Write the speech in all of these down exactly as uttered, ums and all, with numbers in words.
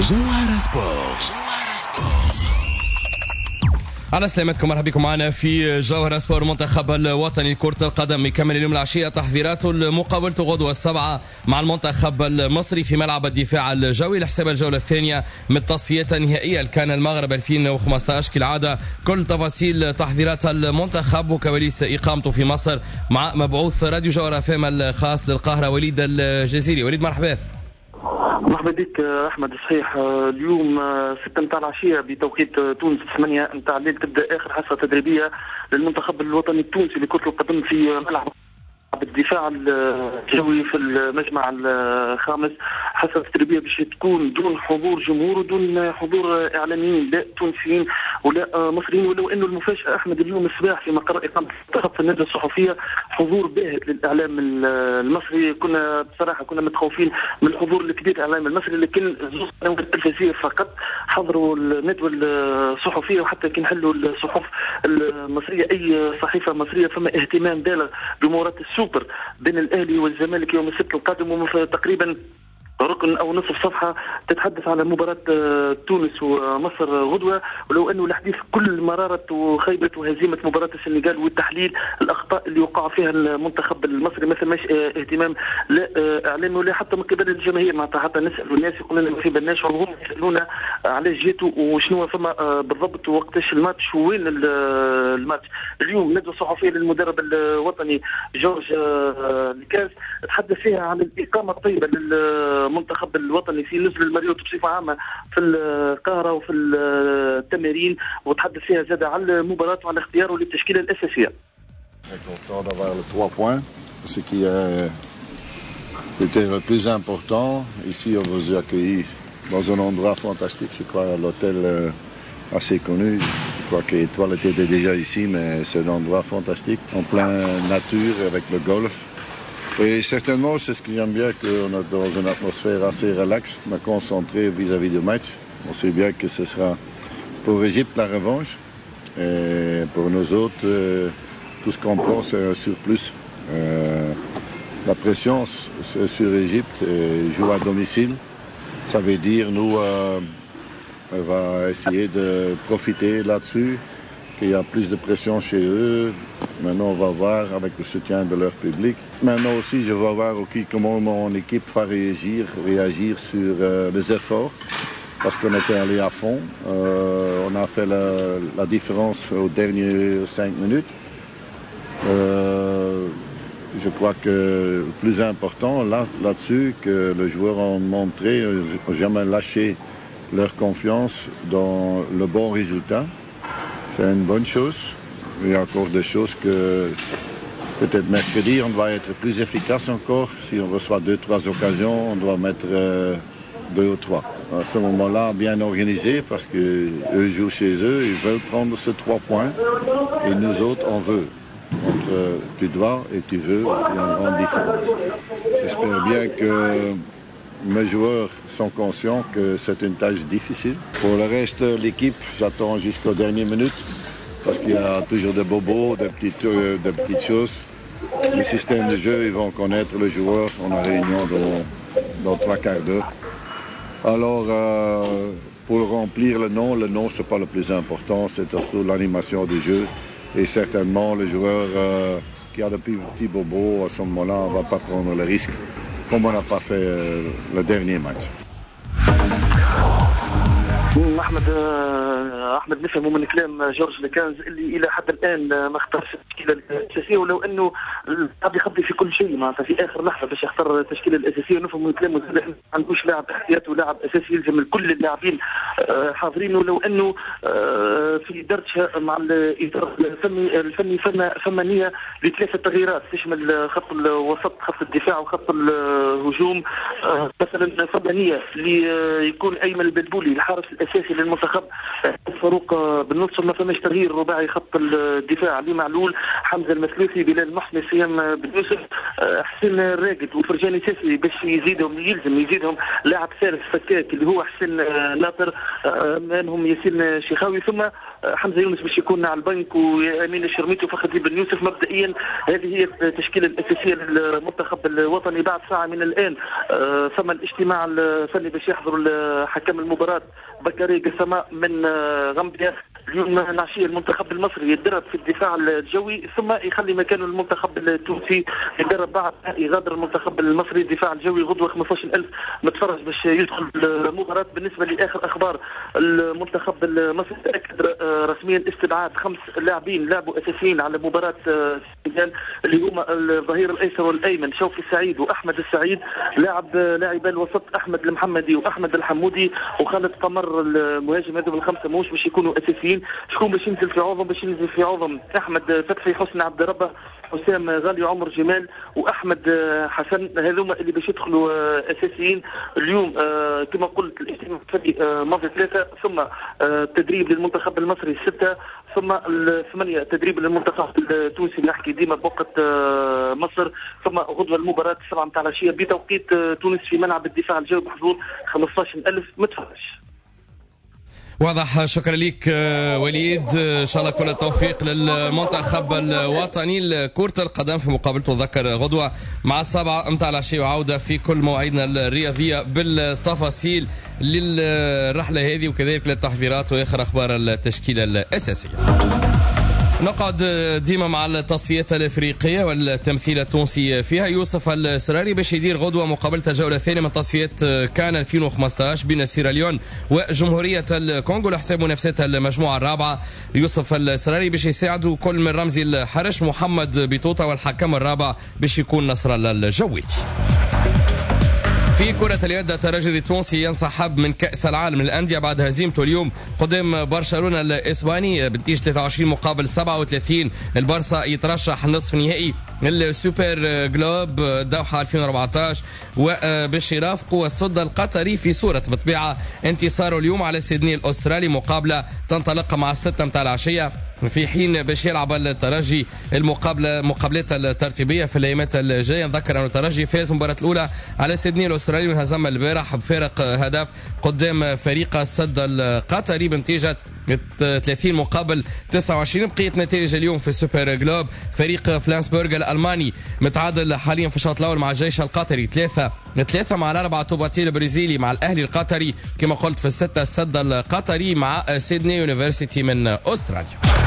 جوهرة سبورت. على سلامتكم، مرحبا بكم معنا في جوهرة سبورت. المنتخب الوطني لكرة القدم يكمل اليوم العشية تحضيراته لمقابلته غدوة السبعة مع المنتخب المصري في ملعب الدفاع الجوي لحساب الجولة الثانية من التصفيات النهائية لكان المغرب ألفين وخمسة عشر. كالعادة كل تفاصيل تحضيرات المنتخب وكواليس إقامته في مصر مع مبعوث راديو جوهرة فام الخاص للقاهرة وليد الجزيري. وليد مرحبا. مرحبا بك احمد. صحيح، اليوم ستة متاع العشيه بتوقيت تونس، ثمانية متاع الليل تبدا اخر حصه تدريبيه للمنتخب الوطني التونسي لكره القدم في ملعب بالدفاع الجوي في المجمع الخامس. حصه تدريبيه باش تكون دون حضور جمهور ودون حضور اعلاميين لا تونسيين ولا مصريين، ولو انه المفاجاه احمد اليوم الصباح في مقر اقامه المنتخب في الندوه الصحفيه حضور باهت للاعلام المصري. كنا بصراحه كنا متخوفين من الحضور الكبير الاعلام المصري، لكن زوج قنوات التلفزيونيه فقط حضروا الندوه الصحفيه، وحتى كي نحلوا الصحف المصريه اي صحيفه مصريه فما اهتمام بالغ بمباراه السوبر بين الاهلي والزمالك يوم السبت القادم، وتقريبا ركن او نصف صفحه تتحدث على مباراه تونس ومصر غدوه، ولو انه الحديث كل مراره وخيبه وهزيمه مباراه السنغال والتحليل الاخطاء اللي وقع فيها المنتخب المصري، مثل ماش اهتمام لا اعلامي ولا حتى من قبل الجماهير. معناتها حتى نسالوا الناس يقولون لنا ما في بالناش، وهم يسالونا علاش جيتوا وشنو فما بالضبط وقتاش الماتش وين الماتش. اليوم ندوه صحفيه للمدرب الوطني جورج لكاز تحدث فيها عن الاقامه الطيبه لل المنتخب الوطني في نزل المريوط بصفه عامه في القاهره وفي التمارين، وتحدث فيها زاد على المباراه وعلى اختياره للتشكيله الاساسيه. Content d'avoir les trois points, ce qui était le plus important. Ici, on vous a accueillis dans un endroit fantastique. Je crois l'hôtel assez connu. Je crois que Étoile était déjà ici, mais c'est un endroit fantastique, en plein nature avec le golf. Et certainement, c'est ce que j'aime bien, qu'on est dans une atmosphère assez relaxe, mais concentrée vis-à-vis du match. On sait bien que ce sera pour l'Égypte la revanche. Et pour nous autres, euh, tout ce qu'on prend, c'est un surplus. Euh, la pression sur l'Égypte, joue à domicile. Ça veut dire, nous, euh, on va essayer de profiter là-dessus, qu'il y a plus de pression chez eux. Maintenant, on va voir avec le soutien de leur public. Maintenant aussi, je vais voir okay, comment mon équipe va réagir, réagir sur euh, les efforts, parce qu'on était allé à fond. Euh, on a fait la, la différence aux dernières cinq minutes. Euh, je crois que le plus important là, là-dessus, que les joueurs ont montré, n'ont jamais lâché leur confiance dans le bon résultat. C'est une bonne chose. Il y a encore des choses que peut-être mercredi, on doit être plus efficace encore. Si on reçoit deux, trois occasions, on doit mettre euh, deux ou trois. À ce moment-là, bien organisé, parce qu'eux jouent chez eux, ils veulent prendre ces trois points. Et nous autres, on veut. Donc, euh, tu dois et tu veux, il y a une grande différence. J'espère bien que mes joueurs sont conscients que c'est une tâche difficile. Pour le reste, l'équipe, j'attends jusqu'aux dernières minutes, parce qu'il y a toujours des bobos, des petites, euh, des petites choses. Les systèmes de jeu, ils vont connaître les joueurs. On a réunion dans, dans trois quarts d'heure. Alors, euh, pour remplir le nom, le nom, c'est pas le plus important, c'est surtout l'animation du jeu. Et certainement, les joueurs euh, qui ont des petits bobos, à ce moment-là, on ne va pas prendre le risque, comme on n'a pas fait euh, le dernier match. احمد احمد نفهموا من كلام جورج لكانز اللي الى حد الان ما اختارش التشكيله الاساسيه، ولو انه قاعد يخبي في كل شيء معناتها في اخر لحظه باش يختار التشكيله الاساسيه. نفهم من كلامه ما عندوش لاعب احتياطي ولاعب اساسي، يلزم كل اللاعبين حاضرين، ولو انه في درجه مع الاطار الفني الفني فما فما نيه لثلاثه تغييرات تشمل خط الوسط، خط الدفاع وخط الهجوم. مثلا فما نيه اللي يكون ايمن البلبولي الحارس الاساسي للمنتخب فاروق بن نصر. ما فماش تغيير رباعي خط الدفاع علي معلول، حمزه المثلوثي، بلال محمد، سيام بن يوسف، حسين الراقد وفرجاني ساسي باش يزيدهم يلزم يزيدهم لاعب ثالث فكاك اللي هو حسين ناطر، منهم ياسين شيخاوي، ثم حمزه يونس باش يكون على البنك، وامين الشرميتي وفخر بن يوسف. مبدئيا هذه هي التشكيله الاساسيه للمنتخب الوطني. بعد ساعه من الان ثم الاجتماع الفني باش يحضر حكم المباراه بكري قسمه من غامبيا. اليوم العشيه المنتخب المصري يتدرب في الدفاع الجوي، ثم يخلي مكانه المنتخب التونسي يتدرب بعد يغادر المنتخب المصري الدفاع الجوي غدوه خمسطاش ألف متفرج باش يدخل المباراه. بالنسبه لاخر اخبار المنتخب المصري تاكد رسميا استبعاد خمس لاعبين لعبوا اساسيين على مباراه السنغال اللي هما الظهير الايسر والايمن شوقي السعيد واحمد السعيد، لاعب لاعبي الوسط احمد المحمدي واحمد الحمودي وخالد قمر المهاجم. هذول الخمسه موش باش يكونوا اساسيين. شكون باش ينزل في عوضهم؟ باش ينزل في عوضهم احمد فتحي، حسن عبد ربه، حسام غالي، عمر جمال واحمد حسن. هذوما اللي باش يدخلوا اساسيين اليوم. كما قلت الاجتماع الفني ماضي ثلاثه، ثم التدريب للمنتخب المصري سته، ثم الثمانيه تدريب للمنتخب التونسي نحكي ديما بوقت مصر، ثم غدوه المباراه السبعه نتاع العشيه بتوقيت تونس في ملعب الدفاع الجوي بحضور خمسطاش ألف متفرج. واضح. شكرا لك وليد. ان شاء الله كل التوفيق للمنتخب الوطني لكرة القدم في مقابلته ذكر غدوة مع السبعة متاع العشية، وعودة في كل مواعيدنا الرياضية بالتفاصيل للرحلة هذه وكذلك للتحضيرات واخر اخبار التشكيلة الاساسية. نقعد ديما مع التصفيات الافريقيه والتمثيل التونسي فيها. يوسف السراري باش يدير غدوه مقابله الجوله الثانيه من تصفيات كان ألفين وخمسطاش بين سيراليون وجمهوريه الكونغو لحساب منافسات المجموعه الرابعه. يوسف السراري باش يساعدوا كل من رمزي الحرش، محمد بيطوطه، والحكم الرابع باش يكون نصر الله الجويتي. في كرة اليد الترجي التونسي ينسحب من كأس العالم للأندية بعد هزيمته اليوم قدام برشلونة الإسباني بنتيجة ثلاثة وعشرين مقابل سبعة وثلاثين. البارسا يترشح نصف نهائي السوبر جلوب الدوحة ألفين وأربعطاش وباش يرافقوا الصد القطري في صورة بطبيعة انتصاره اليوم على سيدني الأسترالي. مقابلة تنطلق مع الستة متاع العشية، في حين باش يلعب الترجي المقابلة مقابلات الترتيبية في الأيامات الجاية. نذكر أن الترجي فاز المباراة الأولى على سيدني الأسترالي وانهزم البارح بفارق هدف قدام فريق الصد القطري بنتيجة ثلاثين مقابل تسعة وعشرين. بقية نتائج اليوم في السوبر جلوب: فريق فلانسبورغ الألماني متعادل حاليا في الشوط الأول مع الجيش القطري ثلاثة ثلاثة مع الأربعة توباتيل البرازيلي مع الأهلي القطري. كما قلت في الستة السد القطري مع سيدني يونيفرسيتي من أستراليا.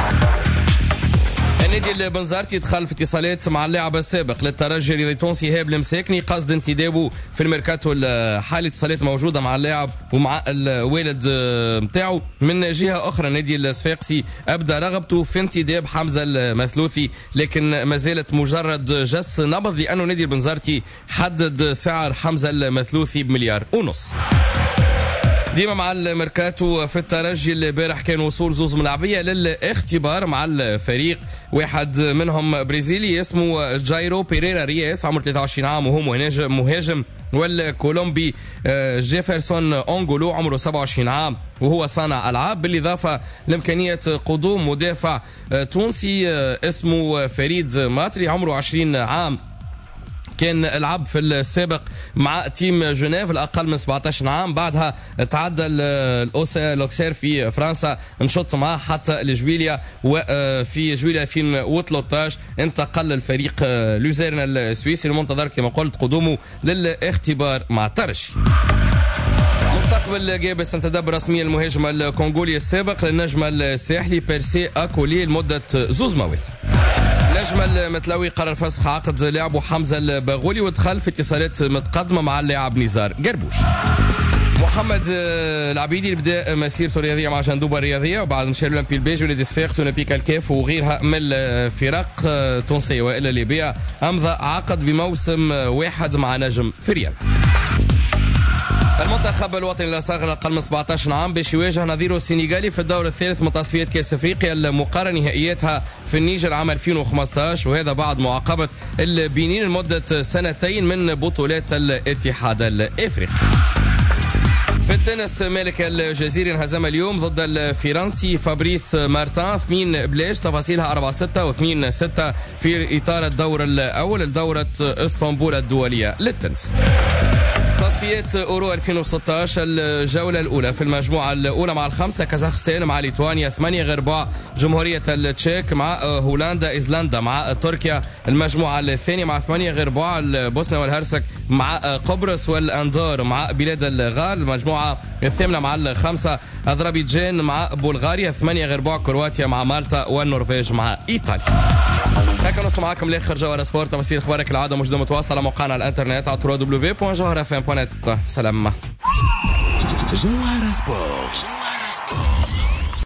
النادي البنزرتي دخل في اتصالات مع اللاعب السابق للترجي الرياضي التونسي إيهاب المساكني قصد انتدابه في الميركاتو الحالي. اتصالات موجوده مع اللاعب ومع الوالد نتاعو. من جهه اخرى النادي الصفاقسي ابدى رغبته في انتداب حمزه المثلوثي، لكن ما زالت مجرد جس نبض لانه نادي البنزرتي حدد سعر حمزه المثلوثي بمليار ونص. ديما مع الميركاتو في الترجي البارح كان وصول زوز ملاعبيه للاختبار مع الفريق، واحد منهم برازيلي اسمه جايرو بيريرا رياس عمره ثلاثة وعشرين عام وهو مهاجم مهاجم والكولومبي جيفرسون أونغولو عمره سبعة وعشرين عام وهو صانع ألعاب، بالإضافة لإمكانية قدوم مدافع تونسي اسمه فريد ماتري عمره عشرين عام، كان لعب في السابق مع تيم جنيف الأقل من سبعطاش عام. بعدها تعدى الأوكسير في فرنسا، نشط معاه حتى لجويليا، وفي جويليا ألفين وثلاثطاش انتقل الفريق لوزيرن السويسري المنتظر كما قلت قدومه للاختبار مع الترجي. مستقبل جابس انتدب رسميا المهاجم الكونغولي السابق للنجم الساحلي بيرسي أكولي لمدة زوز مواسم. نجم المتلوي قرر فسخ عقد لاعبه حمزة الباغولي ودخل في اتصالات متقدمة مع اللاعب نزار قربوش. محمد العبيدي بدا مسيرته الرياضيه مع جندوبه الرياضيه وبعد مشى لولمبي البيج ونادي صفاقس ونبيك الكاف وغيرها من الفرق تونسيه والا ليبيا. امضى عقد بموسم واحد مع نجم فريال. المنتخب الوطني لا صغر اقل من سبعطاش عام باش يواجه نظيره السنغالي في الدور الثالث من تصفيات كاس افريقيا المقارنه نهائياتها في النيجر عام ألفين وخمسطاش، وهذا بعد معاقبه البنين لمده سنتين من بطولات الاتحاد الافريقي. في التنس ملك الجزيري انهزم اليوم ضد الفرنسي فابريس مارتان اثنين بليش. تفاصيلها أربعة ستة واثنين ستة في إطار الدور الأول لدورة اسطنبول الدولية للتنس. تصفيات أورو ألفين وستة عشر الجولة الأولى في المجموعة الأولى مع الخمسة كازاخستان مع ليتوانيا، ثمانية غير بعض جمهورية التشيك مع هولندا، إيزلندا مع تركيا. المجموعة الثانية مع ثمانية غير بعض البوسنة والهرسك مع قبرص والأندور مع بلاد الغال. المجموعة الثامنة مع الخمسة أذربيجان مع بلغاريا، ثمانية غير بعض كرواتيا مع مالطا والنرويج مع إيطاليا. هكا نوصل معكم لاخر جوهر سبورت. تفاصيل اخبارك العاده موجوده متواصله على موقعنا على الانترنت على دبليو دبليو دبليو دوت جوهر اف ام دوت نت. سلام. جوهر سبورت.